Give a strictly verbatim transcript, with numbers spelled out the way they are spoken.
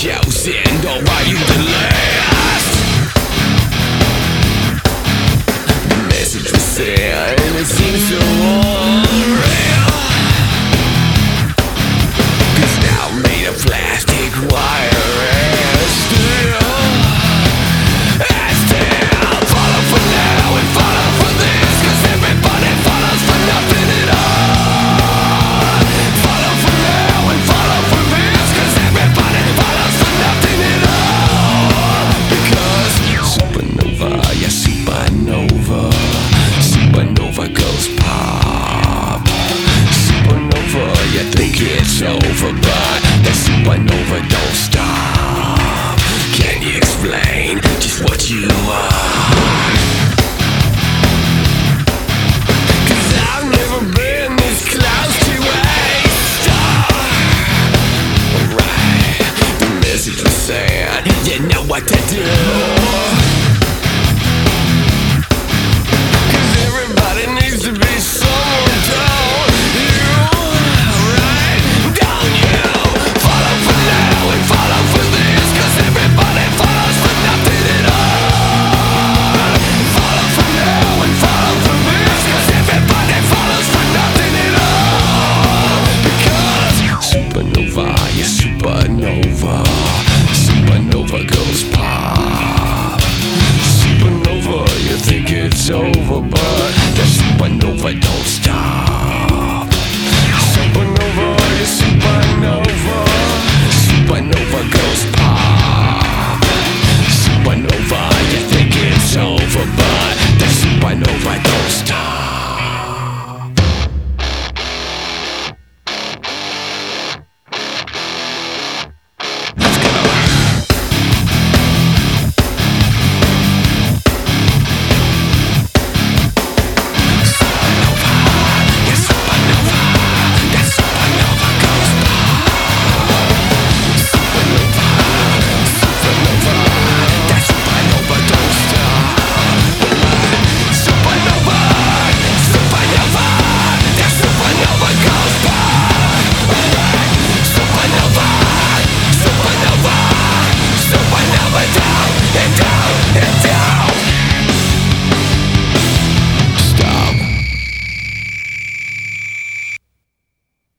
chosen, or are you the last? The message was sent, and it seems so unreal, 'cause now made of plastic wire and steel. And still follow for now and follow for this, 'cause everybody follows for nothing at all. Follow for now and follow for this, 'cause everybody follows for nothing at all. Because supernova, yeah, supernova, supernova goes pop. Supernova, you think it's over, but the supernova don't stop. Can you explain just what you